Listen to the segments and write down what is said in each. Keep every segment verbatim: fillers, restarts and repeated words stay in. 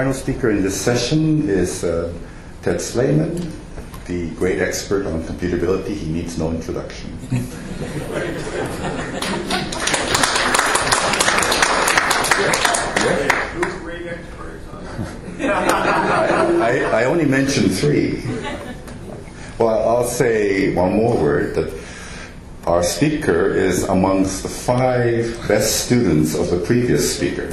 Final speaker in this session is uh, Ted Slayman, the great expert on computability. He needs no introduction. Who's great experts on I, I only mentioned three. Well, I'll say one more word, that our speaker is amongst the five best students of the previous speaker.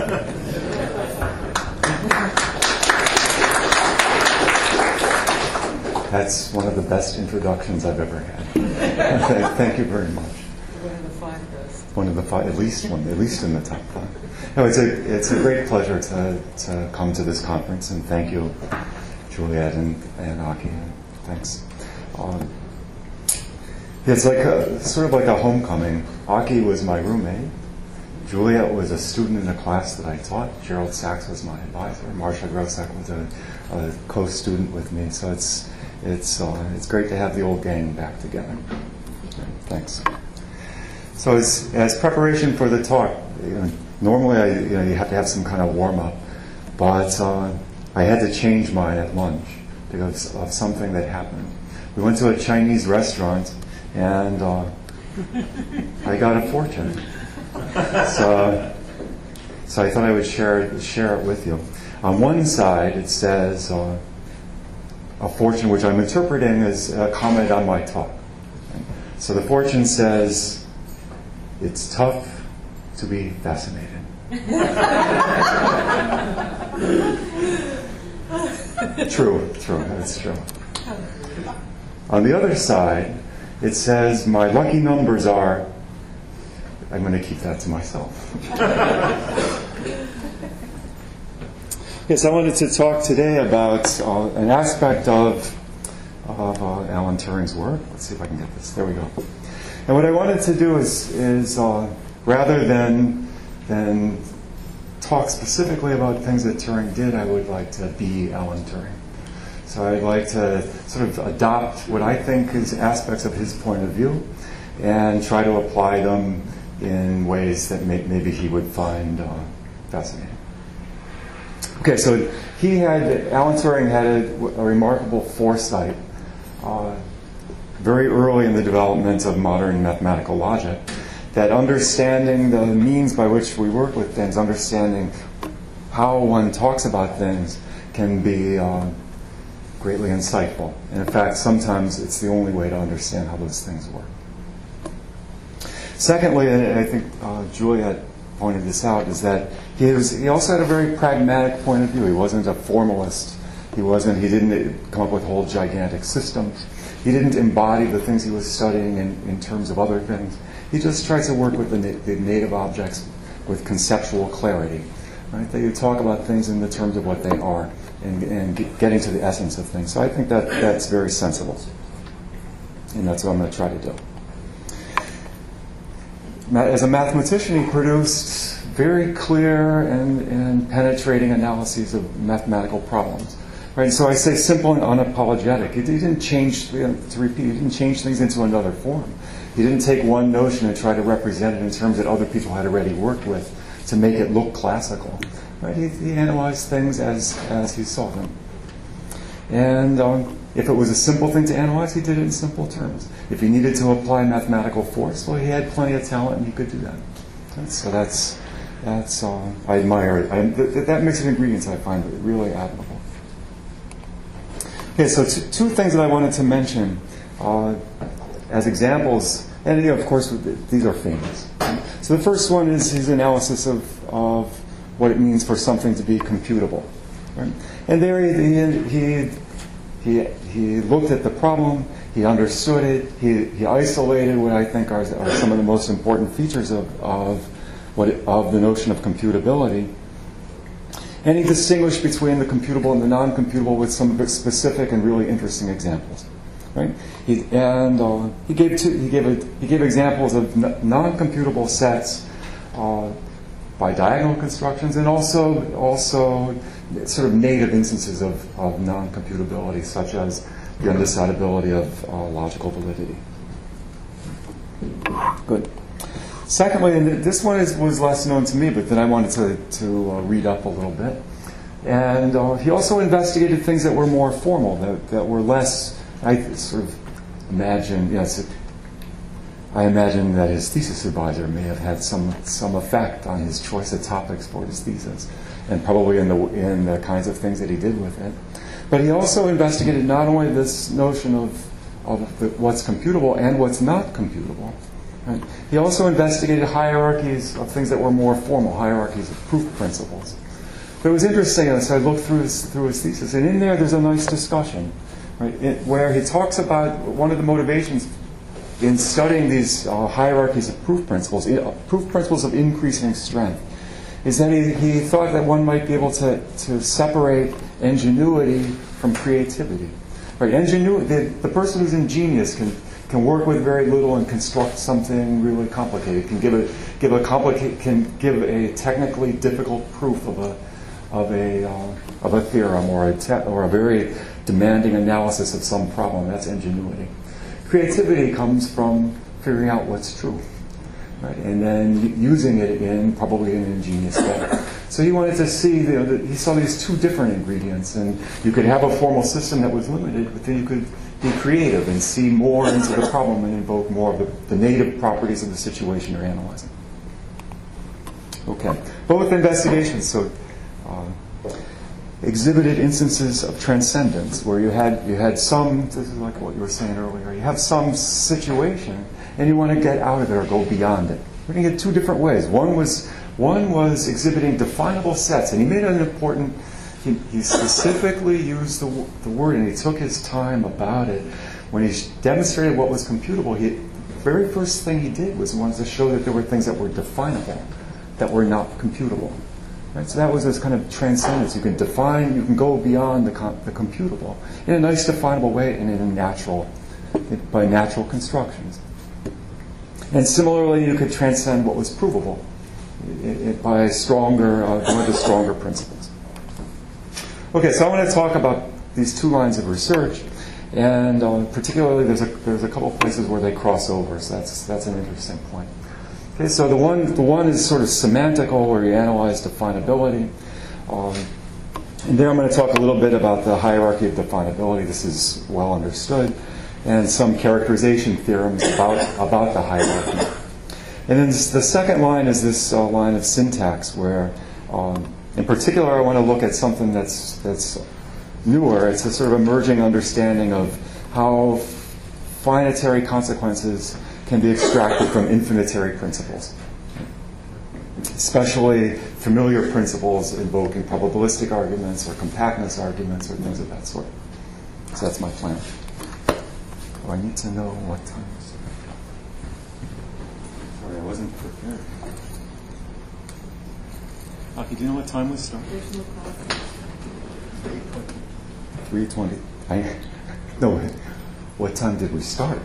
That's one of the best introductions I've ever had. Thank you very much. One of the five best. One of the five, at least one, at least in the top five. No, it's a it's a great pleasure to to come to this conference, and thank you, Juliet and and Aki. Thanks. Um, it's like a, sort of like a homecoming. Aki was my roommate. Juliet was a student in a class that I taught. Gerald Sachs was my advisor. Marcia Grosek was a, a co-student with me. So it's it's uh, it's great to have the old gang back together. Thanks. So as as preparation for the talk, you know, normally I, you know, you have to have some kind of warm up, but uh, I had to change mine at lunch because of something that happened. We went to a Chinese restaurant, and uh, I got a fortune. So, so I thought I would share share it with you. On one side, it says uh, a fortune, which I'm interpreting as a comment on my talk. So the fortune says, "It's tough to be fascinated." True, true, that's true. On the other side, it says, "My lucky numbers are..." I'm going to keep that to myself. Yes, I wanted to talk today about uh, an aspect of, of uh, Alan Turing's work. Let's see if I can get this. There we go. And what I wanted to do is, is uh, rather than, than talk specifically about things that Turing did, I would like to be Alan Turing. So I'd like to sort of adopt what I think is aspects of his point of view and try to apply them in ways that may, maybe he would find uh, fascinating. Okay, so he had, Alan Turing had a, a remarkable foresight uh, very early in the development of modern mathematical logic, that understanding the means by which we work with things, understanding how one talks about things, can be uh, greatly insightful. And in fact, sometimes it's the only way to understand how those things work. Secondly, and I think uh, Juliet pointed this out, is that he was he also had a very pragmatic point of view. He wasn't a formalist. He wasn't. He didn't come up with whole gigantic systems. He didn't embody the things he was studying in, in terms of other things. He just tried to work with the, na- the native objects with conceptual clarity. Right? That you talk about things in the terms of what they are and, and get, getting to the essence of things. So I think that that's very sensible, and that's what I'm going to try to do. As a mathematician, he produced very clear and, and penetrating analyses of mathematical problems. Right? So I say simple and unapologetic. He didn't change, you know, to repeat, he didn't change things into another form. He didn't take one notion and try to represent it in terms that other people had already worked with to make it look classical. Right? He, he analyzed things as, as he saw them. And um, if it was a simple thing to analyze, he did it in simple terms. If he needed to apply mathematical force, well, he had plenty of talent and he could do that. Okay? So that's, that's uh, I admire it. I, th- that mix of ingredients I find really admirable. Okay, so t- two things that I wanted to mention uh, as examples, and you know, of course, these are famous. So the first one is his analysis of, of what it means for something to be computable. Right? And there he, he, he, he looked at the problem, he understood it, he, he isolated what I think are, are some of the most important features of, of, what it, of the notion of computability. And he distinguished between the computable and the non-computable with some specific and really interesting examples. Right? He, and uh, he, gave two, he, gave a, he gave examples of n- non-computable sets uh, by diagonal constructions, and also also sort of native instances of, of non-computability, such as the undecidability of uh, logical validity. Good. Secondly, and this one is, was less known to me, but then I wanted to, to uh, read up a little bit. And uh, he also investigated things that were more formal, that, that were less, I sort of imagine, yes, I imagine that his thesis advisor may have had some, some effect on his choice of topics for his thesis, and probably in the, in the kinds of things that he did with it. But he also investigated not only this notion of, of the, what's computable and what's not computable. Right? He also investigated hierarchies of things that were more formal, hierarchies of proof principles. But it was interesting, as I looked through his, through his thesis, and in there there's a nice discussion, right, it, where he talks about one of the motivations in studying these uh, hierarchies of proof principles, uh, proof principles of increasing strength, is that he, he thought that one might be able to, to separate ingenuity from creativity. Right? Ingenuity, the, the person who's ingenious can, can work with very little and construct something really complicated, can give a, give a complicate, can give a technically difficult proof of a of a uh, of a theorem or a te- or a very demanding analysis of some problem. That's ingenuity. Creativity comes from figuring out what's true, right, and then using it in probably an ingenious way. So he wanted to see, you know, that he saw these two different ingredients, and you could have a formal system that was limited, but then you could be creative and see more into the problem and invoke more of the, the native properties of the situation you're analyzing. Okay, both investigations so uh, exhibited instances of transcendence, where you had you had some. This is like what you were saying earlier. You have some situation, and you want to get out of it or go beyond it. We're going to get two different ways. One was one was exhibiting definable sets, and he made an important. He, he specifically used the, the word, and he took his time about it. When he demonstrated what was computable, he, the very first thing he did was he wanted to show that there were things that were definable, that were not computable. Right? So that was this kind of transcendence. You can define, you can go beyond the, com- the computable in a nice definable way and in a natural, by natural constructions. And similarly, you could transcend what was provable it, it, by stronger, uh, one of the stronger principles. Okay, so I want to talk about these two lines of research, and uh, particularly there's a there's a couple of places where they cross over. So that's that's an interesting point. Okay, so the one the one is sort of semantical, where you analyze definability, um, and there I'm going to talk a little bit about the hierarchy of definability. This is well understood, and some characterization theorems about about the hierarchy. And then this, the second line is this uh, line of syntax, where um, in particular I want to look at something that's that's newer. It's a sort of emerging understanding of how finitary consequences can be extracted from infinitary principles, especially familiar principles invoking probabilistic arguments or compactness arguments or things of that sort. So that's my plan. Oh, I need to know what time it is. Sorry, I wasn't prepared. Aki, do you know what time we started? three twenty. I no. What time did we start?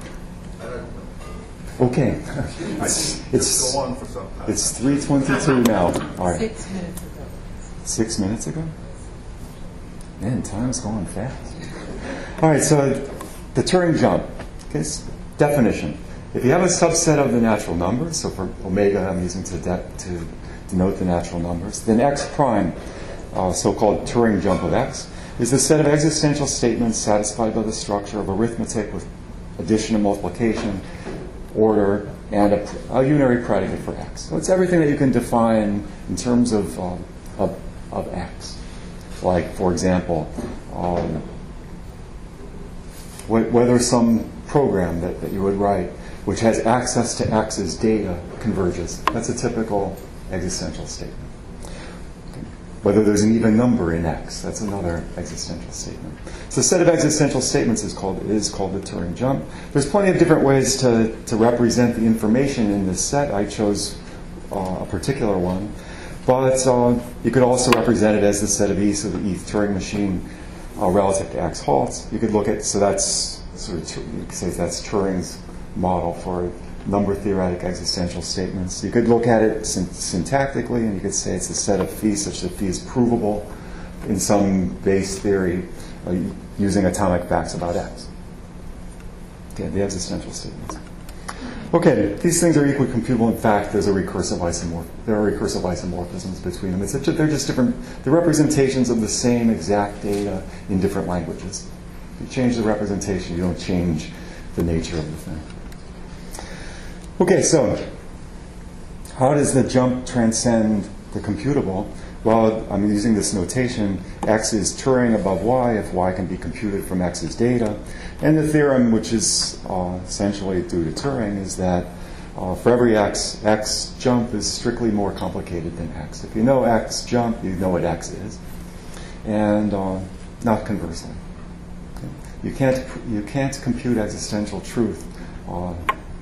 Okay, it's it's, go on for some time. It's three twenty-two now. All right. Six minutes ago. Six minutes ago? Man, time's going fast. All right, so the Turing jump. Okay, definition. If you have a subset of the natural numbers, so for omega I'm using to, de- to denote the natural numbers, then x prime, uh, so-called Turing jump of x, is a set of existential statements satisfied by the structure of arithmetic with addition and multiplication, order, and a, a unary predicate for x. So it's everything that you can define in terms of um, of, of x. Like, for example, um, wh- whether some program that, that you would write which has access to x's data converges. That's a typical existential statement. Whether there's an even number in x, that's another existential statement. So a set of existential statements is called is called the Turing jump. There's plenty of different ways to, to represent the information in this set. I chose uh, a particular one. But uh, you could also represent it as the set of E, so the E-th Turing machine uh, relative to x halts. You could look at, so that's sort of, you could say that's Turing's model for number theoretic existential statements. You could look at it syn- syntactically, and you could say it's a set of phi such that phi is provable in some base theory uh, using atomic facts about x. Okay, the existential statements. Okay, these things are equally computable. In fact, there's a recursive isomorph. There are recursive isomorphisms between them. It's such a, they're just different. They're representations of the same exact data in different languages. If you change the representation, you don't change the nature of the thing. Okay, so how does the jump transcend the computable? Well, I'm using this notation. X is Turing above Y if Y can be computed from X's data. And the theorem, which is uh, essentially due to Turing, is that uh, for every X, X jump is strictly more complicated than X. If you know X jump, you know what X is. And uh, not conversely. Okay? You can't, you can't compute existential truth uh,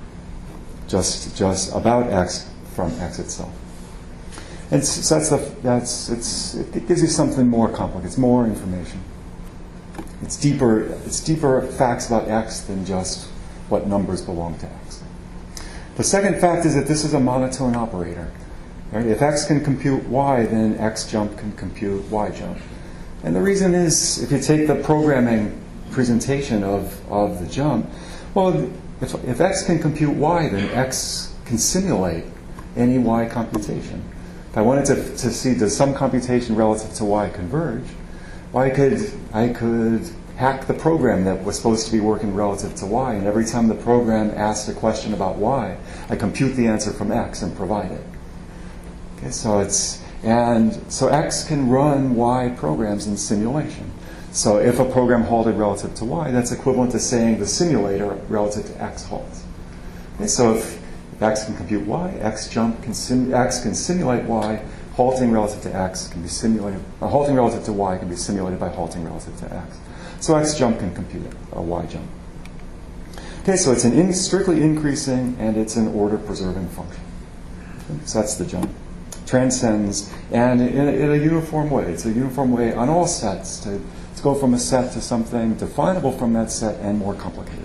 just, just about X from X itself. And so that's the, that's, it's, it gives you something more complicated. It's more information. It's deeper, it's deeper facts about X than just what numbers belong to X. The second fact is that this is a monotone operator. Right? If X can compute Y, then X jump can compute Y jump. And the reason is, if you take the programming presentation of, of the jump, well, if, if X can compute Y, then X can simulate any Y computation. If I wanted to, to see does some computation relative to Y converge, well, I could, I could hack the program that was supposed to be working relative to Y, and every time the program asked a question about Y, I compute the answer from X and provide it. Okay, so it's, and so X can run Y programs in simulation. So if a program halted relative to Y, that's equivalent to saying the simulator relative to X halts. Okay, so if X can compute Y, X jump can sim, X can simulate Y, halting relative to X can be simulated, uh, halting relative to Y can be simulated by halting relative to X. So X jump can compute a Y jump. Okay, so it's an in, strictly increasing and it's an order preserving function. Okay, so that's the jump. Transcends, and in a, in a uniform way. It's a uniform way on all sets to, to go from a set to something definable from that set and more complicated.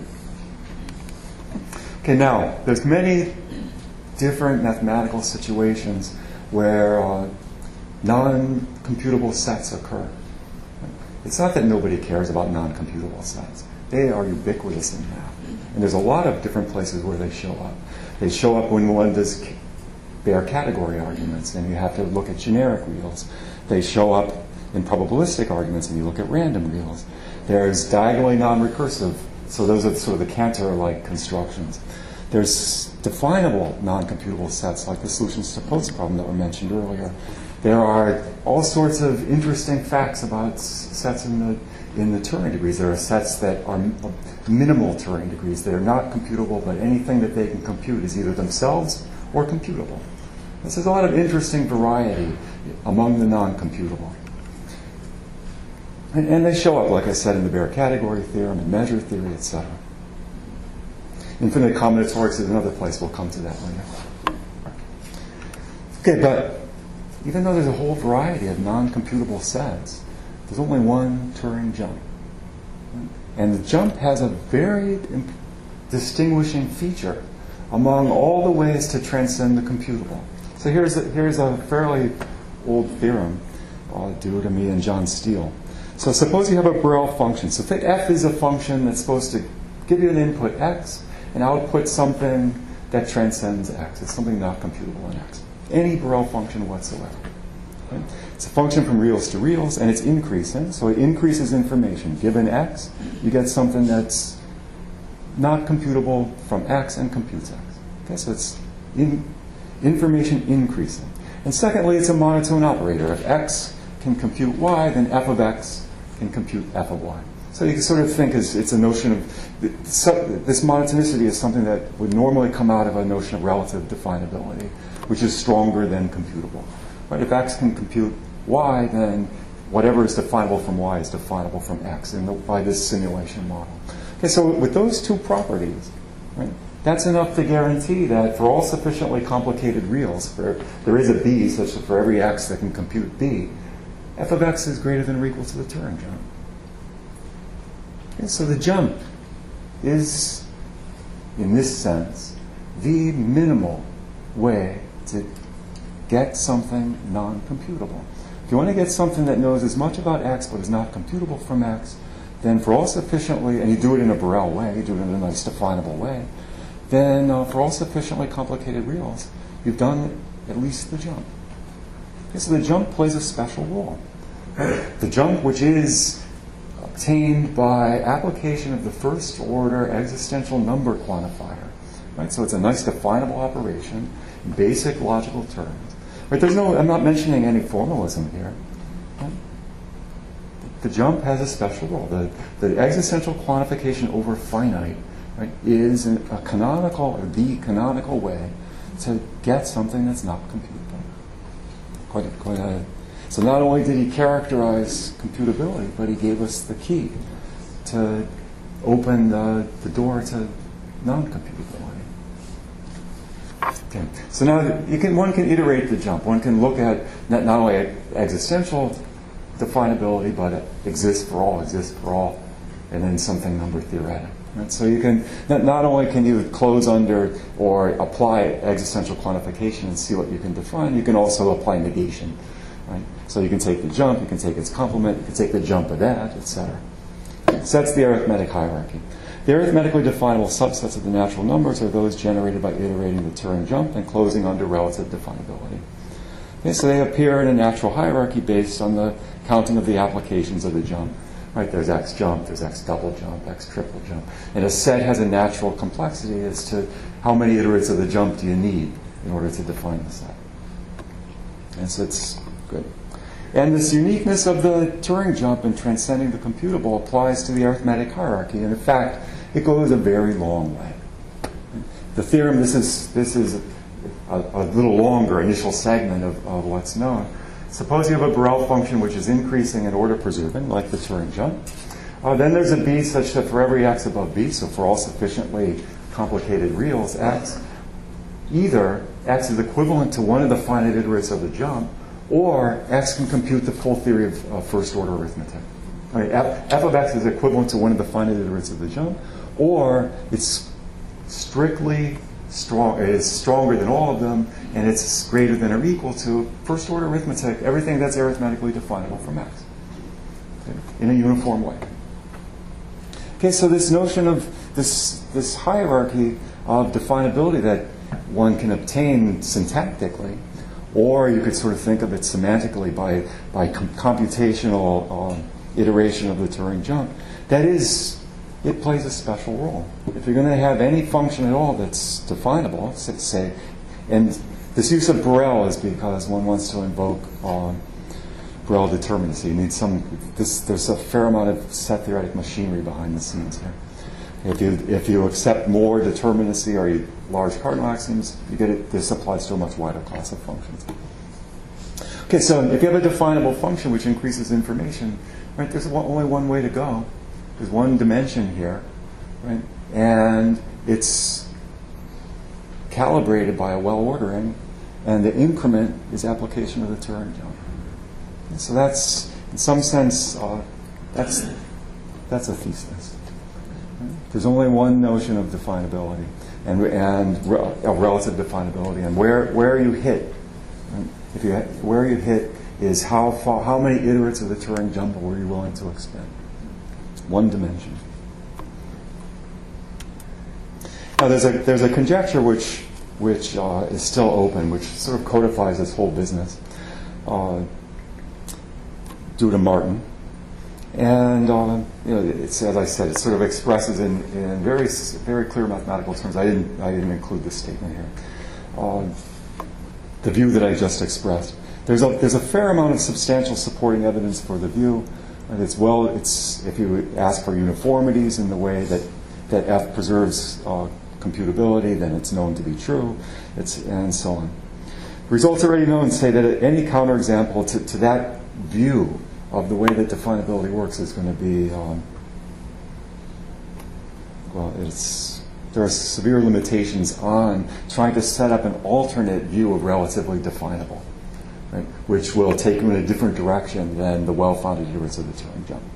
Okay, now, there's many different mathematical situations where uh, non-computable sets occur. It's not that nobody cares about non-computable sets. They are ubiquitous in math. And there's a lot of different places where they show up. They show up when one does bare category arguments, and you have to look at generic reals. They show up in probabilistic arguments, and you look at random reals. There's diagonally non-recursive. So those are sort of the Cantor-like constructions. There's definable non-computable sets, like the solutions to Post problem that were mentioned earlier. There are all sorts of interesting facts about sets in the in the Turing degrees. There are sets that are minimal Turing degrees. They're not computable, but anything that they can compute is either themselves or computable. This is a lot of interesting variety among the non-computable. And, and they show up, like I said, in the bare category theorem and measure theory, et cetera. Infinite combinatorics is another place. We'll come to that later. Okay, but even though there's a whole variety of non-computable sets, there's only one Turing jump. And the jump has a very imp- distinguishing feature among all the ways to transcend the computable. So here's a, here's a fairly old theorem uh, due to me and John Steele. So suppose you have a Borel function. So if f is a function that's supposed to give you an input x and output something that transcends x. It's something not computable in x. Any Borel function whatsoever. Okay? It's a function from reals to reals, and it's increasing. So it increases information. Given x, you get something that's not computable from x and computes x. Okay, so it's in, information increasing. And secondly, it's a monotone operator. If x can compute y, then f of x can compute f of y. So you can sort of think as it's a notion of this monotonicity is something that would normally come out of a notion of relative definability, which is stronger than computable. Right? If x can compute y, then whatever is definable from y is definable from x in the, by this simulation model. Okay, so with those two properties, right, that's enough to guarantee that for all sufficiently complicated reals, for, there is a b such that for every x that can compute b, f of x is greater than or equal to the Turing jump. Okay, so the jump is, in this sense, the minimal way to get something non-computable. If you want to get something that knows as much about x but is not computable from x, then for all sufficiently, and you do it in a Borel way, you do it in a nice definable way, then uh, for all sufficiently complicated reals, you've done at least the jump. Okay, so the jump plays a special role. The jump, which is obtained by application of the first order existential number quantifier. Right? So it's a nice definable operation in basic logical terms. Right? There's no, I'm not mentioning any formalism here. Right? The jump has a special role. The, the existential quantification over finite, right, is an, a canonical or the canonical way to get something that's not computable. Quite, quite a, so not only did he characterize computability, but he gave us the key to open the, the door to non-computability. Okay. So now you can, one can iterate the jump. One can look at not, not only at existential definability, but it exists for all, exists for all, and then something number theoretic. Right? So you can not, not only can you close under or apply existential quantification and see what you can define, you can also apply negation. Right? So you can take the jump, you can take its complement, you can take the jump of that, et cetera. So that's the arithmetic hierarchy. The arithmetically definable subsets of the natural numbers are those generated by iterating the Turing jump and closing under relative definability. Okay, so they appear in a natural hierarchy based on the counting of the applications of the jump. Right, there's X jump, there's X double jump, X triple jump. And a set has a natural complexity as to how many iterates of the jump do you need in order to define the set. And so it's good. And this uniqueness of the Turing jump in transcending the computable applies to the arithmetic hierarchy. And in fact, it goes a very long way. The theorem, this is, this is a, a little longer initial segment of, of what's known. Suppose you have a Borel function which is increasing in order preserving, like the Turing jump. Uh, then there's a b such that for every x above b, so for all sufficiently complicated reals, x, either x is equivalent to one of the finite iterates of the jump, or x can compute the full theory of uh, first-order arithmetic. I mean, f, f of x is equivalent to one of the finite iterates of the jump, or it's strictly strong, it's stronger than all of them, and it's greater than or equal to first-order arithmetic, everything that's arithmetically definable from x, okay, in a uniform way. Okay, so this notion of this, this hierarchy of definability that one can obtain syntactically, or you could sort of think of it semantically by, by com- computational um, iteration of the Turing jump, that is, it plays a special role. If you're going to have any function at all that's definable, say, and this use of Borel is because one wants to invoke um, Borel determinacy. You need some, this, there's a fair amount of set theoretic machinery behind the scenes here. If you, if you accept more determinacy or you, large cardinal axioms, you get it, this applies to a much wider class of functions. Okay, so if you have a definable function which increases information, right, there's one, only one way to go. There's one dimension here, right, and it's calibrated by a well-ordering, and the increment is application of the Turing jump. And so that's, in some sense, uh, that's that's a thesis. There's only one notion of definability and and re- of relative definability, and where where you hit, right? If you where you hit is how far, how many iterates of the Turing jump were you willing to expend? One dimension. Now there's a there's a conjecture which which uh, is still open, which sort of codifies this whole business, uh, due to Martin. And uh, you know, it's, as I said, it sort of expresses in, in very very clear mathematical terms. I didn't I didn't include this statement here. Uh, the view that I just expressed. There's a there's a fair amount of substantial supporting evidence for the view. And it's well. It's if you ask for uniformities in the way that that F preserves uh, computability, then it's known to be true. It's and so on. Results already known say that any counterexample to, to that view of the way that definability works is going to be, um, well, it's, there are severe limitations on trying to set up an alternate view of relatively definable, right, which will take you in a different direction than the well-founded iterates of the Turing jump.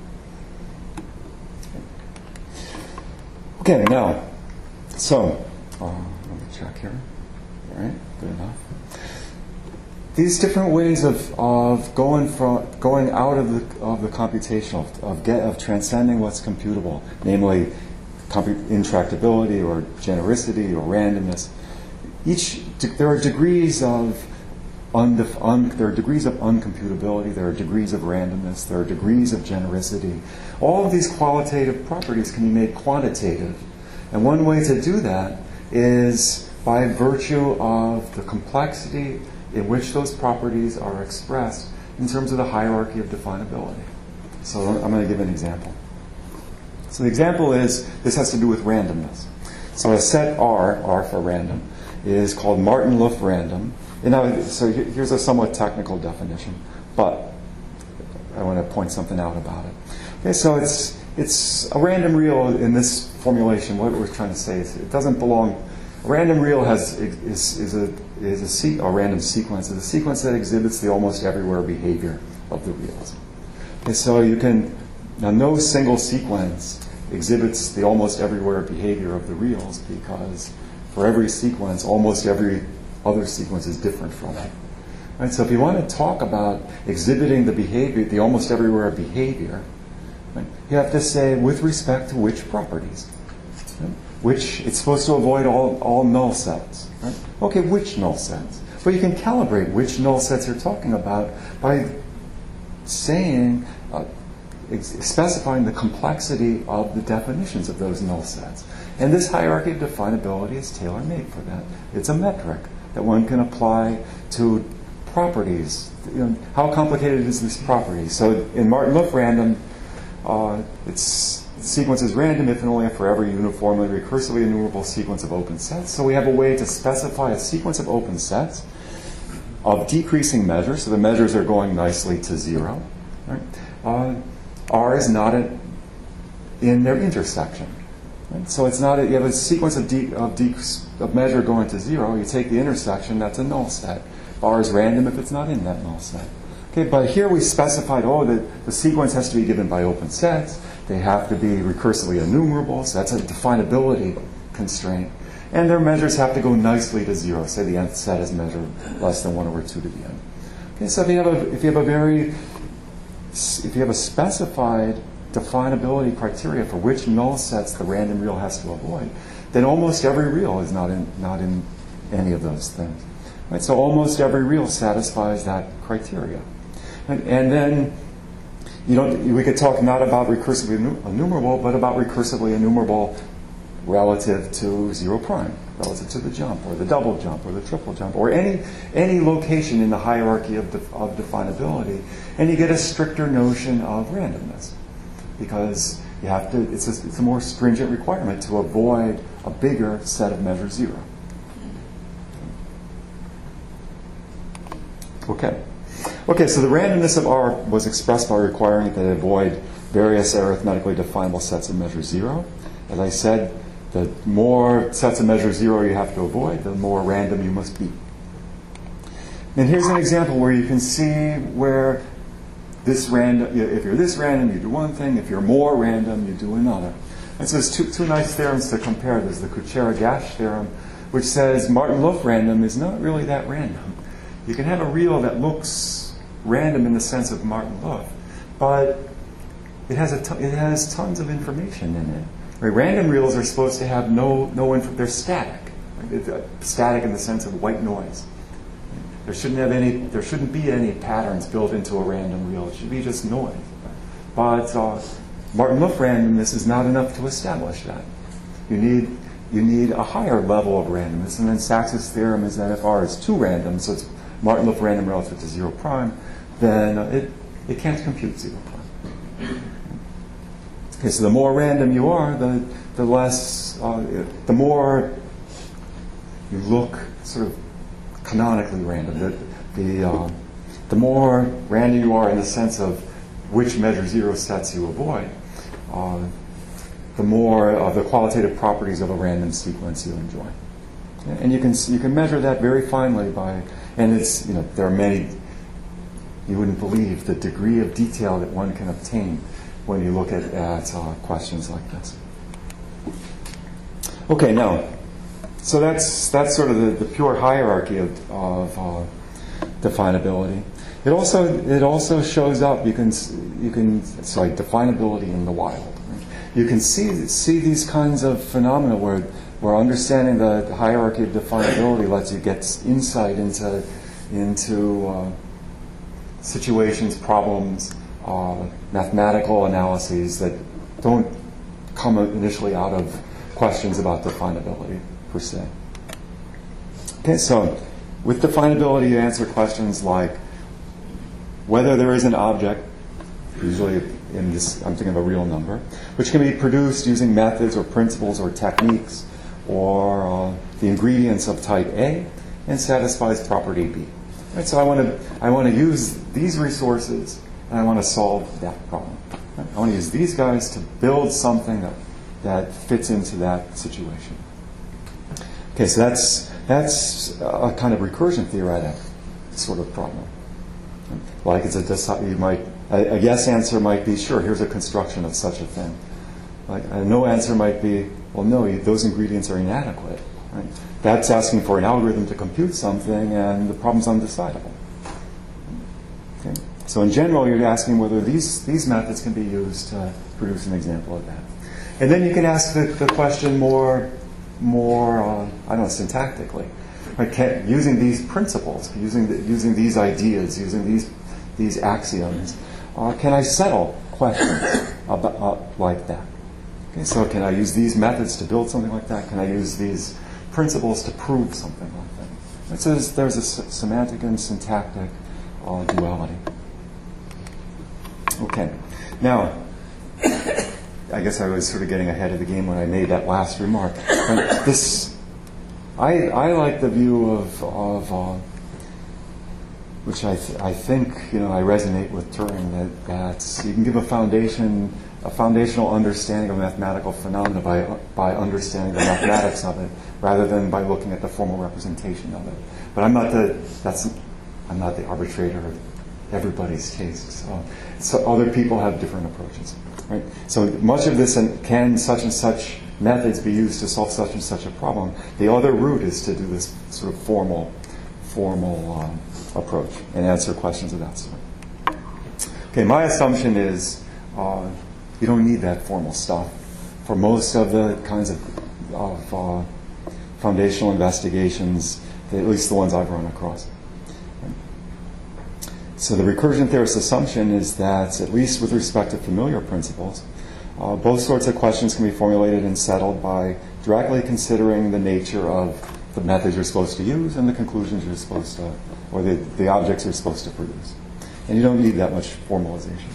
Okay, now, so, uh, let me check here. All right, good enough. These different ways of, of going from going out of the of the computational of get, of transcending what's computable, namely compu- intractability or genericity or randomness. Each there are degrees of undef- un- there are degrees of uncomputability. There are degrees of randomness. There are degrees of genericity. All of these qualitative properties can be made quantitative, and one way to do that is by virtue of the complexity in which those properties are expressed in terms of the hierarchy of definability. So I'm going to give an example. So the example is, this has to do with randomness. So a set R, R for random, is called Martin-Luff random. And now, so here's a somewhat technical definition, but I want to point something out about it. Okay, so it's it's a random real in this formulation. What we're trying to say is it doesn't belong. A random real has is is a is a, se- a random sequence. Is a sequence that exhibits the almost everywhere behavior of the reals. Okay, so you can now no single sequence exhibits the almost everywhere behavior of the reals, because for every sequence, almost every other sequence is different from it. Right? So if you want to talk about exhibiting the behavior, the almost everywhere behavior, right, you have to say with respect to which properties. Right? Which it's supposed to avoid all, all null sets. Right? Okay, which null sets? Well, you can calibrate which null sets you're talking about by saying, uh, ex- specifying the complexity of the definitions of those null sets. And this hierarchy of definability is tailor-made for that. It's a metric that one can apply to properties. You know, how complicated is this property? So in Martin-Luff random, uh, it's, the sequence is random if and only for every uniformly recursively enumerable sequence of open sets. So we have a way to specify a sequence of open sets of decreasing measures, so the measures are going nicely to zero. Right? Uh, R is not a, in their intersection. Right? So it's not a, you have a sequence of, de, of, de, of measure going to zero. You take the intersection, that's a null set. R is random if it's not in that null set. Okay, but here we specified, oh, that the sequence has to be given by open sets. They have to be recursively enumerable, so that's a definability constraint. And their measures have to go nicely to zero. Say the nth set is measured less than one over two to the n. Okay, so if you have a if you have a very if you have a specified definability criteria for which null sets the random real has to avoid, then almost every real is not in not in any of those things. Right? So almost every real satisfies that criteria. And, and then you don't we could talk not about recursively enumerable, but about recursively enumerable relative to zero prime, relative to the jump, or the double jump, or the triple jump, or any any location in the hierarchy of, def, of definability, and you get a stricter notion of randomness, because you have to. It's a, it's a more stringent requirement to avoid a bigger set of measure zero. Okay, okay. So the randomness of R was expressed by requiring that it avoid various arithmetically definable sets of measure zero. As I said, the more sets of measure zero you have to avoid, the more random you must be. And here's an example where you can see where this random, if you're this random, you do one thing. If you're more random, you do another. And so there's two, two nice theorems to compare. There's the Kuchera-Gash theorem, which says Martin-Luff random is not really that random. You can have a real that looks random in the sense of Martin-Luff, but it has, a t- it has tons of information in it. Right? Random reals are supposed to have no, no inf- they're static. Right? Uh, static in the sense of white noise. There shouldn't have any, there shouldn't be any patterns built into a random reel. It should be just noise. But uh, Martin-Luff randomness is not enough to establish that. You need, you need a higher level of randomness. And then Sachs's theorem is that if R is too random, so it's Martin-Luff random relative to zero prime, then uh, it, it can't compute zero prime. Okay, so the more random you are, the the less, uh, the more you look sort of canonically random. The the, uh, the more random you are in the sense of which measure zero sets you avoid, uh, the more of the qualitative properties of a random sequence you enjoy. And you can you can measure that very finely by, and it's you know there are many. You wouldn't believe the degree of detail that one can obtain when you look at, at uh, questions like this. Okay, now, so that's that's sort of the, the pure hierarchy of, of uh, definability. It also it also shows up. You can you can sorry definability in the wild. Right? you can see see these kinds of phenomena where where understanding the hierarchy of definability lets you get insight into into uh, situations, problems, uh, mathematical analyses that don't come initially out of questions about definability per se. Okay, so with definability, you answer questions like whether there is an object, usually in this, I'm thinking of a real number, which can be produced using methods or principles or techniques or uh, the ingredients of type A and satisfies property B. Right, so I want to I want to use these resources and I want to solve that problem. Right? I want to use these guys to build something that that fits into that situation. Okay, so that's that's a kind of recursion theoretic sort of problem. Like it's a deci- you might a, a yes answer might be sure. Here's a construction of such a thing. Like a no answer might be well no, you, those ingredients are inadequate. Right? That's asking for an algorithm to compute something, and the problem's undecidable. Okay. So in general, you're asking whether these these methods can be used to produce an example of that. And then you can ask the, the question more, more uh, I don't know, syntactically. Like, can, using these principles, using the, using these ideas, using these these axioms, uh, can I settle questions about, uh, like that? Okay, so can I use these methods to build something like that? Can I use these principles to prove something like that? It says there's a s- semantic and syntactic uh, duality. Okay, now. I guess I was sort of getting ahead of the game when I made that last remark. But this, I, I like the view of, of uh, which I, th- I think, you know, I resonate with Turing, that that's, you can give a foundation, a foundational understanding of mathematical phenomena by by understanding the mathematics of it, rather than by looking at the formal representation of it. But I'm not the that's I'm not the arbitrator of everybody's case. So, so other people have different approaches. Right? So much of this, and can such and such methods be used to solve such and such a problem? The other route is to do this sort of formal, formal um, approach and answer questions of that sort. Okay, my assumption is uh, you don't need that formal stuff for most of the kinds of, of uh, foundational investigations, at least the ones I've run across. So the recursion theorist's assumption is that, at least with respect to familiar principles, uh, both sorts of questions can be formulated and settled by directly considering the nature of the methods you're supposed to use and the conclusions you're supposed to, or the, the objects you're supposed to produce. And you don't need that much formalization.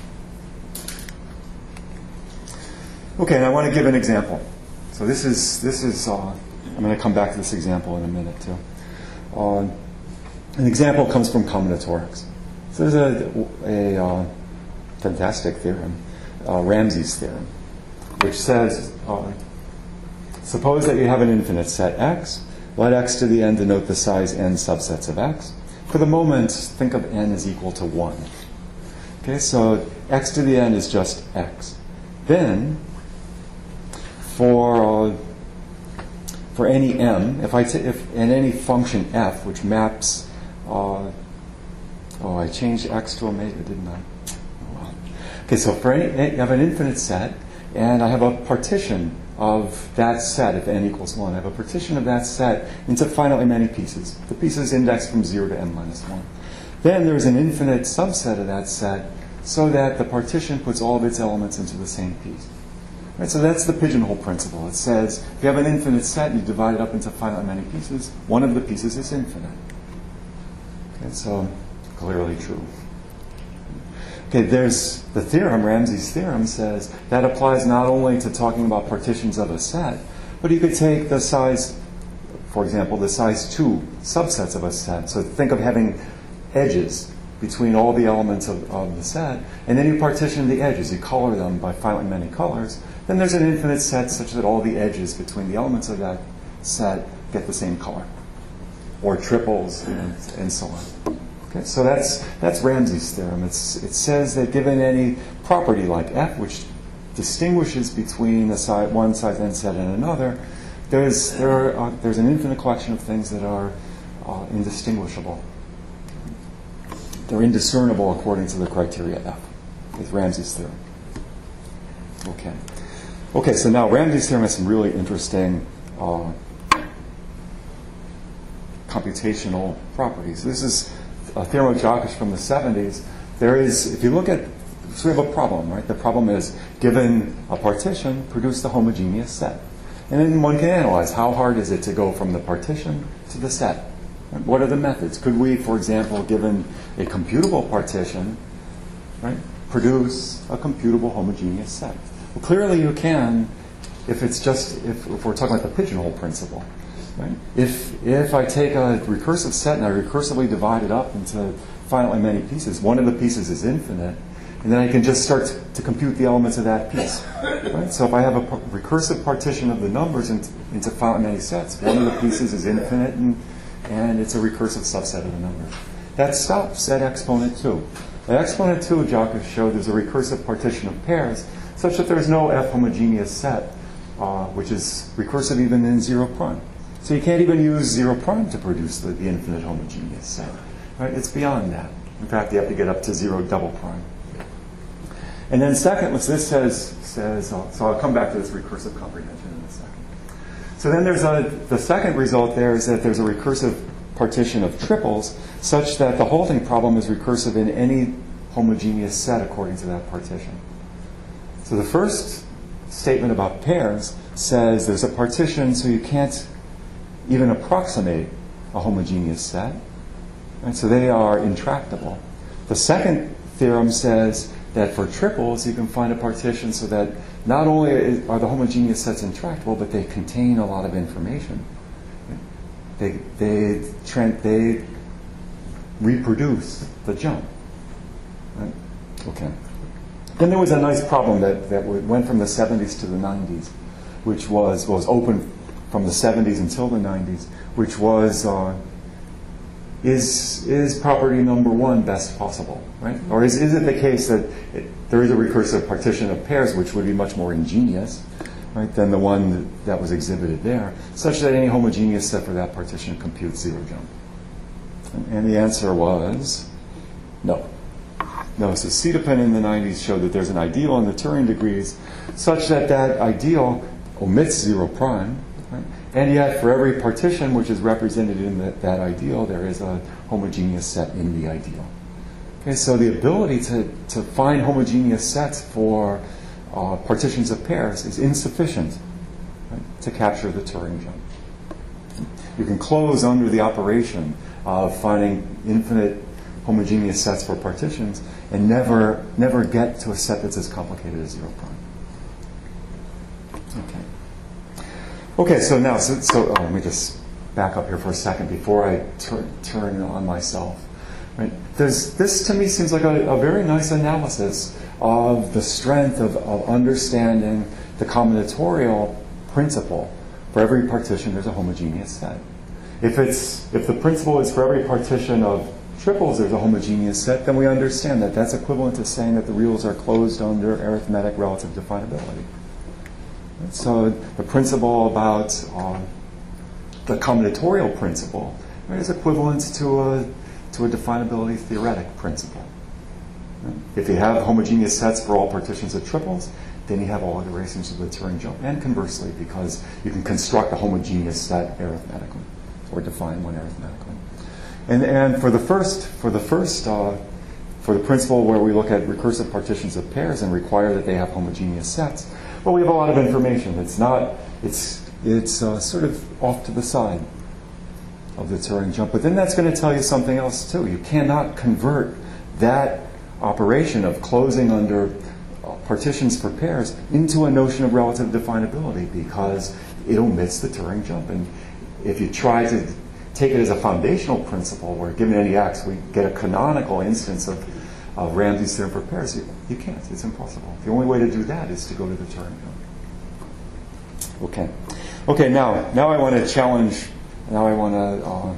Okay, and I want to give an example. So this is, this is uh, I'm going to come back to this example in a minute too. Uh, an example comes from combinatorics. So there's a, a uh, fantastic theorem, uh, Ramsey's theorem, which says, uh, suppose that you have an infinite set X. Let X to the n denote the size n subsets of X. For the moment, think of n as equal to one. Okay, so X to the n is just X. Then, for uh, for any m, if I t- if in any function f, which maps. Uh, Oh, I changed X to omega, didn't I? Oh, well. Okay, so for any, you have an infinite set, and I have a partition of that set, if n equals one. I have a partition of that set into finitely many pieces. The pieces indexed from zero to n minus one. Then there's an infinite subset of that set, so that the partition puts all of its elements into the same piece. Right, so that's the pigeonhole principle. It says if you have an infinite set and you divide it up into finitely many pieces, one of the pieces is infinite. Okay, so clearly true. Okay, there's the theorem, Ramsey's theorem says that applies not only to talking about partitions of a set, but you could take the size, for example, the size two subsets of a set. So think of having edges between all the elements of, of the set, and then you partition the edges, you color them by finitely many colors. Then there's an infinite set such that all the edges between the elements of that set get the same color, or triples, and, and so on. Okay, so that's that's Ramsey's theorem. It's, it says that given any property like f, which distinguishes between a size, one size n set and another, there's there are, uh, there's an infinite collection of things that are uh, indistinguishable. They're indiscernible according to the criteria f, with Ramsey's theorem. Okay. Okay, so now Ramsey's theorem has some really interesting uh, computational properties. This is a theorem of Jacques from the seventies. There is, if you look at, so we have a problem, right? The problem is, given a partition, produce the homogeneous set. And then one can analyze how hard is it to go from the partition to the set. What are the methods? Could we, for example, given a computable partition, right, produce a computable homogeneous set? Well, clearly you can if it's just, if, if we're talking about the pigeonhole principle. Right? If, if I take a recursive set and I recursively divide it up into finitely many pieces, one of the pieces is infinite, and then I can just start to, to compute the elements of that piece. Right? So if I have a par- recursive partition of the numbers into, into finitely many sets, one of the pieces is infinite, and, and it's a recursive subset of the numbers. That stops at exponent two. At exponent two, Jacques showed there's a recursive partition of pairs such that there's no F homogeneous set, uh, which is recursive even in zero prime. So you can't even use zero prime to produce the, the infinite homogeneous set. Right? It's beyond that. In fact, you have to get up to zero double prime. And then second, this says, says uh, so I'll come back to this recursive comprehension in a second. So then there's a, the second result there is that there's a recursive partition of triples such that the holding problem is recursive in any homogeneous set according to that partition. So the first statement about pairs says there's a partition so you can't even approximate a homogeneous set. Right? So they are intractable. The second theorem says that for triples you can find a partition so that not only are the homogeneous sets intractable, but they contain a lot of information. They, they, they reproduce the jump. Right? Okay. Then there was a nice problem that, that went from the seventies to the nineties, which was, was open from the seventies until the nineties, which was, uh, is, is property number one best possible, right? Or is, is it the case that it, there is a recursive partition of pairs, which would be much more ingenious, right, than the one that, that was exhibited there, such that any homogeneous set for that partition computes zero jump? And, and the answer was no. No, so Siedepin in the nineties showed that there's an ideal in the Turing degrees such that that ideal omits zero prime, right? And yet for every partition which is represented in the, that ideal, there is a homogeneous set in the ideal. Okay, so the ability to, to find homogeneous sets for uh, partitions of pairs is insufficient, right, to capture the Turing jump. You can close under the operation of finding infinite homogeneous sets for partitions and never never get to a set that's as complicated as zero prime. Okay. Okay, so now, so, so oh, let me just back up here for a second before I tur- turn on myself. Right? There's, this to me seems like a, a very nice analysis of the strength of, of understanding the combinatorial principle. For every partition, there's a homogeneous set. If it's if the principle is for every partition of triples there's a homogeneous set, then we understand that that's equivalent to saying that the reals are closed under arithmetic relative definability. So the principle about um, the combinatorial principle, right, is equivalent to a to a definability theoretic principle. Right? If you have homogeneous sets for all partitions of triples, then you have all iterations of the Turing jump, and conversely, because you can construct a homogeneous set arithmetically, or define one arithmetically. And and for the first for the first uh, for the principle where we look at recursive partitions of pairs and require that they have homogeneous sets, well, we have a lot of information. It's not it's it's uh, sort of off to the side of the Turing jump. But then that's going to tell you something else too. You cannot convert that operation of closing under partitions for pairs into a notion of relative definability because it omits the Turing jump. And if you try to take it as a foundational principle where given any x we get a canonical instance of, of Ramsey's theorem for pairs, you, you can't. It's impossible. The only way to do that is to go to the Turing jump. Okay. Okay, now, now I want to challenge, now I want to uh,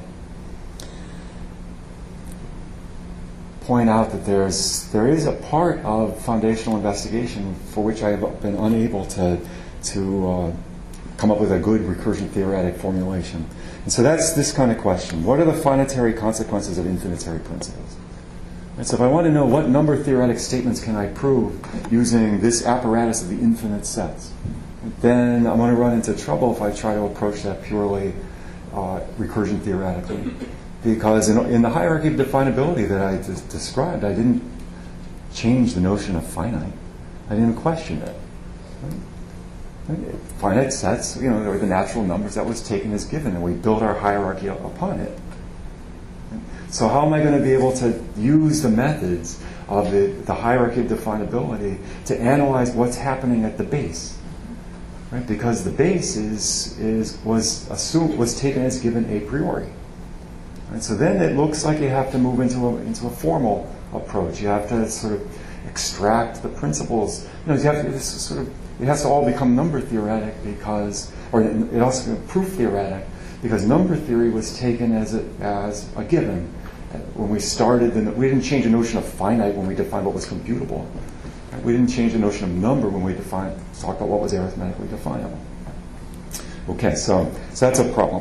point out that there's there is a part of foundational investigation for which I have been unable to to uh, come up with a good recursion theoretic formulation. And so that's this kind of question. What are the finitary consequences of infinitary principles? And so if I want to know what number theoretic statements can I prove using this apparatus of the infinite sets, then I'm going to run into trouble if I try to approach that purely uh, recursion theoretically. Because in, in the hierarchy of definability that I just described, I didn't change the notion of finite. I didn't question it. Right? Finite sets, you know, are the natural numbers that was taken as given, and we built our hierarchy upon it. So how am I going to be able to use the methods of the, the hierarchy of definability to analyze what's happening at the base? Right? Because the base is, is was assumed was taken as given a priori. Right? So then it looks like you have to move into a, into a formal approach. You have to sort of extract the principles. You know, you have to this is sort of it has to all become number theoretic because, or it also becomes proof theoretic because number theory was taken as a, as a given. When we started, the, we didn't change the notion of finite when we defined what was computable. Right? We didn't change the notion of number when we defined, talked about what was arithmetically definable. Okay, so, so that's a problem.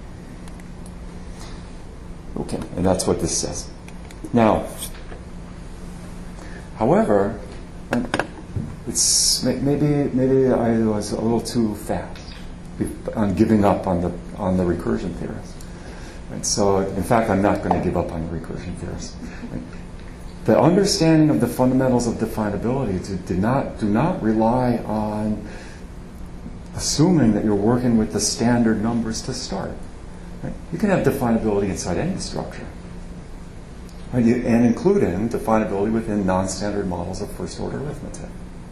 Okay, and that's what this says. Now, however, it's maybe maybe I was a little too fast on giving up on the on the recursion theorists. Right? So, in fact, I'm not going to give up on the recursion theorists. Right? The understanding of the fundamentals of definability do, do not do not rely on assuming that you're working with the standard numbers to start. Right? You can have definability inside any structure, right? You, and including definability within non-standard models of first-order arithmetic.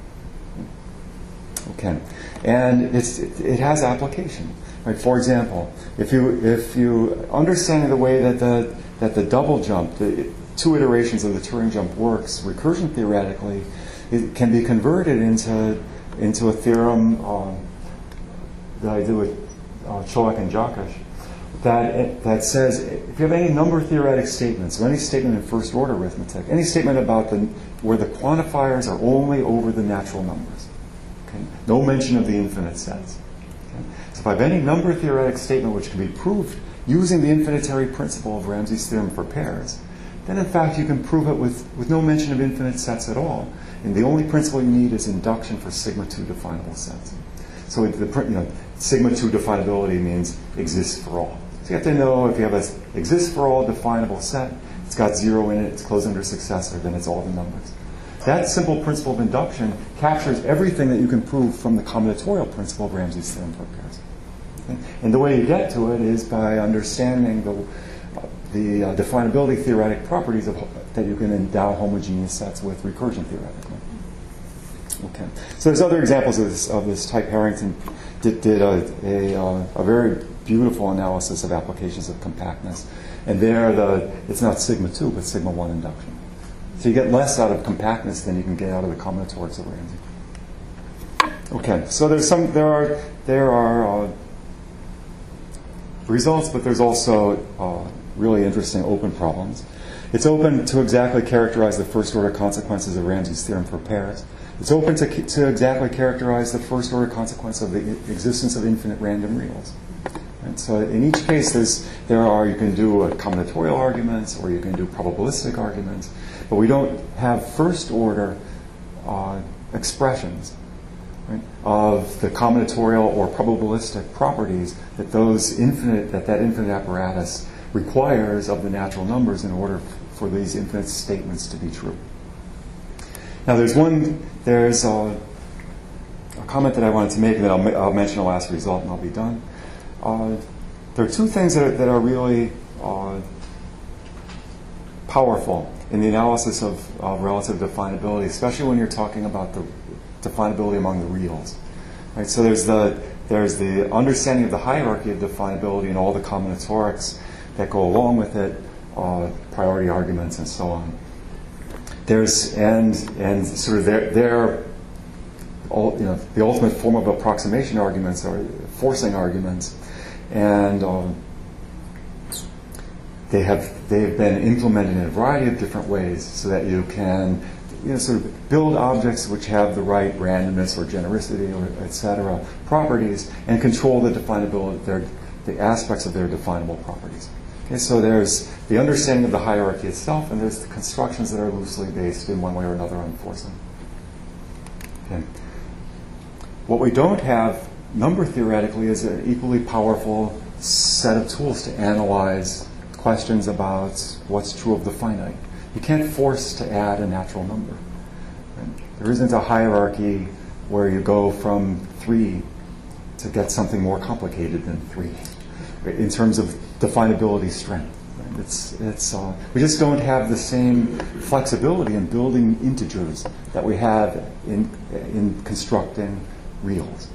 Okay, and it's it, it has application. Right? For example, if you if you understand the way that the that the double jump, the two iterations of the Turing jump works recursion theoretically, it can be converted into into a theorem um, that I do with uh, Cholak and Jakash that it, that says if you have any number theoretic statements, or any statement in first order arithmetic, any statement about the where the quantifiers are only over the natural numbers. Okay? No mention of the infinite sets. Okay? So if I have any number theoretic statement which can be proved using the infinitary principle of Ramsey's theorem for pairs, then in fact you can prove it with, with no mention of infinite sets at all. And the only principle you need is induction for sigma two definable sets. So the, you know, sigma two definability means exists for all. So you have to know if you have a exists for all definable set, it's got zero in it, it's closed under successor, then it's all the numbers. That simple principle of induction captures everything that you can prove from the combinatorial principle of Ramsey's theorem for pairs. Okay? And the way you get to it is by understanding the, uh, the uh, definability theoretic properties of, that you can endow homogeneous sets with recursion theoretically. Okay. So there's other examples of this. Of this type. Harrington did, did a, a, uh, a very beautiful analysis of applications of compactness, and there the it's not sigma two but sigma one induction. So you get less out of compactness than you can get out of the combinatorics of Ramsey. Okay. So there's some there are there are uh, results, but there's also uh, really interesting open problems. It's open to exactly characterize the first order consequences of Ramsey's theorem for pairs. It's open to, to exactly characterize the first order consequence of the existence of infinite random reals. And so in each case, there's, there are, you can do a combinatorial arguments or you can do probabilistic arguments, but we don't have first order uh, expressions, right, of the combinatorial or probabilistic properties that those infinite, that that infinite apparatus requires of the natural numbers in order for these infinite statements to be true. Now, there's one, there's a, a comment that I wanted to make, and then I'll, I'll mention the last result, and I'll be done. Uh, there are two things that are, that are really uh, powerful in the analysis of, of relative definability, especially when you're talking about the definability among the reals. Right? So there's the there's the understanding of the hierarchy of definability and all the combinatorics that go along with it, uh, priority arguments, and so on. There's and and sort of their their all, you know the ultimate form of approximation arguments are forcing arguments, and um, they have they have been implemented in a variety of different ways so that you can you know sort of build objects which have the right randomness or genericity or et cetera properties and control the definability their the aspects of their definable properties. Okay, so there's the understanding of the hierarchy itself, and there's the constructions that are loosely based in one way or another on forcing. Okay. What we don't have, number theoretically, is an equally powerful set of tools to analyze questions about what's true of the finite. You can't force to add a natural number. Right? There isn't a hierarchy where you go from three to get something more complicated than three, right? In terms of definability strength. Right? It's, it's, uh, we just don't have the same flexibility in building integers that we have in, in constructing reals.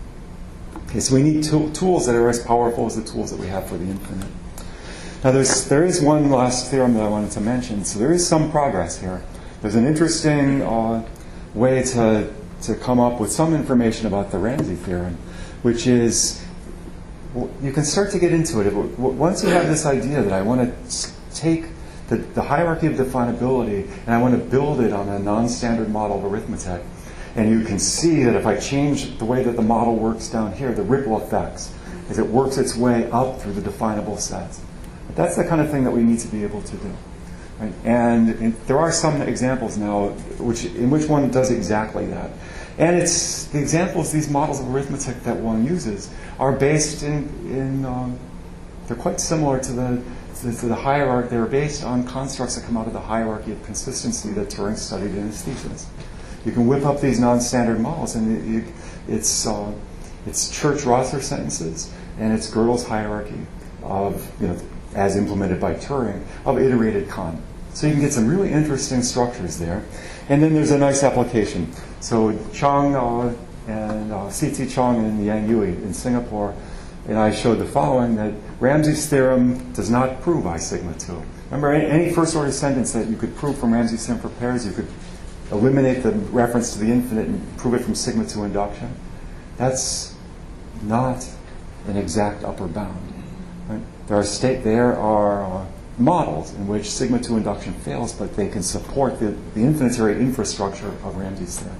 Okay, so we need tool, tools that are as powerful as the tools that we have for the infinite. Now, there's, there is one last theorem that I wanted to mention. So there is some progress here. There's an interesting uh, way to, to come up with some information about the Ramsey theorem, which is, you can start to get into it. Once you have this idea that I want to take the, the hierarchy of definability and I want to build it on a non-standard model of arithmetic, and you can see that if I change the way that the model works down here, the ripple effects, as it works its way up through the definable sets. That's the kind of thing that we need to be able to do. Right? And, and there are some examples now which, in which one does exactly that. And it's the examples, these models of arithmetic that one uses are based in, in um, they're quite similar to the, to, to the hierarchy. They're based on constructs that come out of the hierarchy of consistency that Turing studied in his thesis. You can whip up these non-standard models, and it, it, it's, uh, it's Church-Rosser sentences, and it's Gödel's hierarchy of, you know, as implemented by Turing, of iterated Kahn. So you can get some really interesting structures there. And then there's a nice application. So Chong uh, and uh, C T Chong and Yang Yui in Singapore, and I showed the following, that Ramsey's theorem does not prove I sigma two. Remember, any, any first-order sentence that you could prove from Ramsey's theorem for pairs, you could eliminate the reference to the infinite and prove it from sigma two induction. That's not an exact upper bound. Right? There are state there are uh, models in which sigma two induction fails, but they can support the, the infinitary infrastructure of Ramsey's theorem.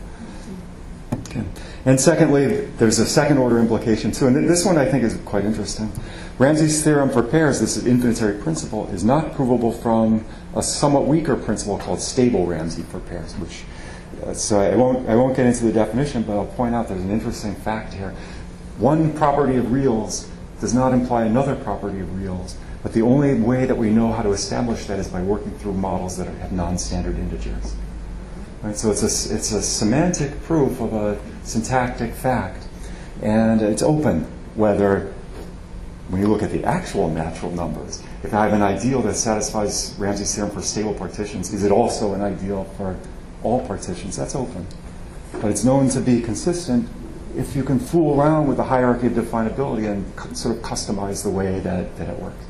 Okay. And secondly, there's a second order implication too, and this one I think is quite interesting. Ramsey's theorem for pairs, this is infinitary principle, is not provable from a somewhat weaker principle called stable Ramsey for pairs, which uh, so I won't I won't get into the definition, but I'll point out there's an interesting fact here. One property of reals does not imply another property of reals, but the only way that we know how to establish that is by working through models that have non-standard integers. Right? So it's a, it's a semantic proof of a syntactic fact, and it's open whether, when you look at the actual natural numbers, if I have an ideal that satisfies Ramsey's theorem for stable partitions, is it also an ideal for all partitions? That's open. But it's known to be consistent if you can fool around with the hierarchy of definability and c- sort of customize the way that, that it works.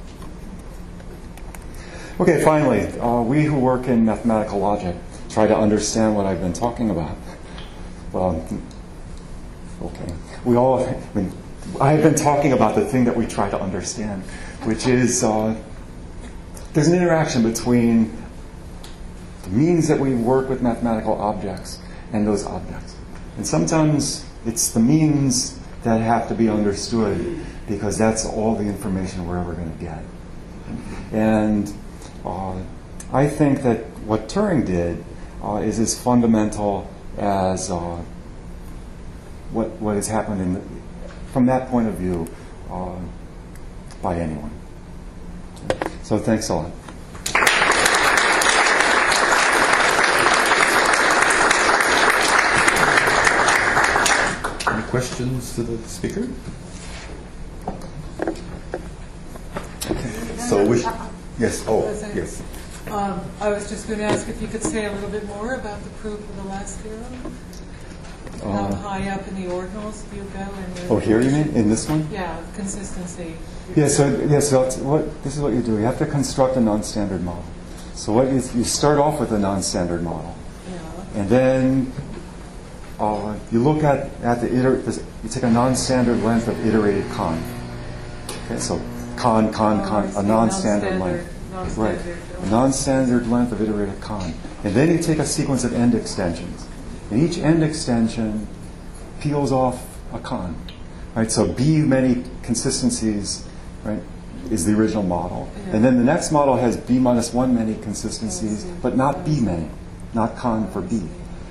Okay, finally, uh, we who work in mathematical logic try to understand what I've been talking about. Well, okay. We all, I mean, I've been talking about the thing that we try to understand, which is uh, there's an interaction between the means that we work with mathematical objects and those objects. And sometimes it's the means that have to be understood because that's all the information we're ever going to get. And uh, I think that what Turing did uh, is as fundamental as uh, what what has happened in the, from that point of view uh, by anyone. So thanks a lot. Any questions to the speaker? Okay. So which? Yes. Oh, yes. Um, I was just going to ask if you could say a little bit more about the proof of the last theorem. How Uh, high up in the ordinals do you go? In the oh, here you mean? In this one? Yeah, consistency. Yeah, so, yeah, so it's what, this is what you do. You have to construct a non-standard model. So what you, you start off with a non-standard model. Yeah. And then uh, you look at, at the iter- you take a non-standard length of iterated Kahn. Okay, so Kahn, Kahn, Oh, Kahn, I a see. non-standard Non-standard- length. non-standard. Right. A non-standard length of iterated Kahn. And then you take a sequence of end extensions. And each end extension peels off a Kahn. Right? So B many consistencies, right, is the original model. Yeah. And then the next model has B minus one many consistencies, but not B many, not Kahn for B.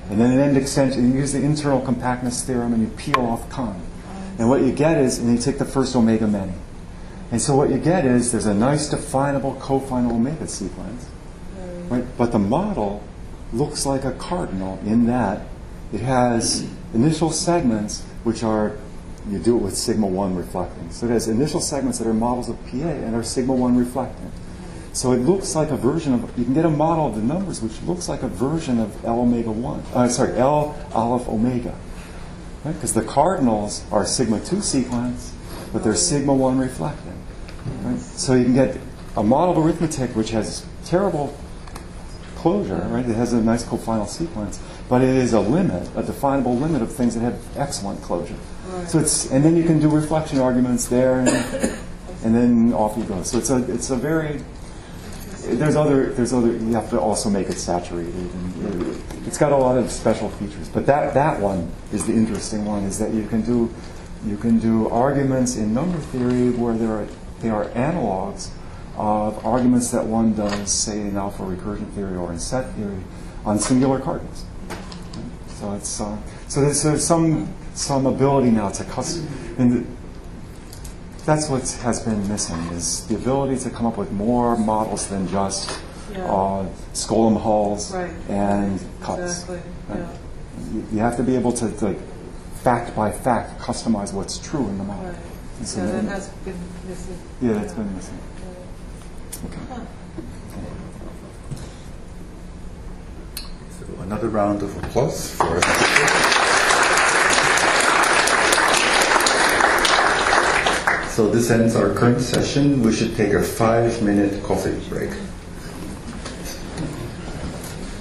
And then an end extension, you use the internal compactness theorem and you peel off con. And what you get is, and you take the first omega many. And so what you get is, there's a nice definable cofinal omega sequence. Right? But the model looks like a cardinal in that it has initial segments which are, you do it with sigma one reflecting. So it has initial segments that are models of P A and are sigma one reflecting. So it looks like a version of, you can get a model of the numbers which looks like a version of L omega one, uh, sorry, L aleph omega. Because right? the cardinals are sigma two sequence, but they're sigma one reflecting. Right? So you can get a model of arithmetic which has terrible closure, right? It has a nice cofinal sequence, but it is a limit, a definable limit of things that have excellent closure. Right. So it's, and then you can do reflection arguments there, and, and then off you go. So it's a, it's a very, there's other, there's other. You have to also make it saturated, and it's got a lot of special features. But that, that one is the interesting one. Is that you can do, you can do arguments in number theory where there are, they are analogs of arguments that one does, say, in alpha recursion theory or in set theory, on singular cardinals. So it's uh, so there's, there's some some ability now to custom, and that's what has been missing, is the ability to come up with more models than just yeah. uh, Skolem hulls right. and cuts. Exactly. Right? Yeah. You, you have to be able to, like, fact by fact, customize what's true in the model. Right. And so yeah, that then, has been missing. yeah, that's yeah. been missing. Okay. Huh. So another round of applause for. So this ends our current session. We should take a five-minute coffee break.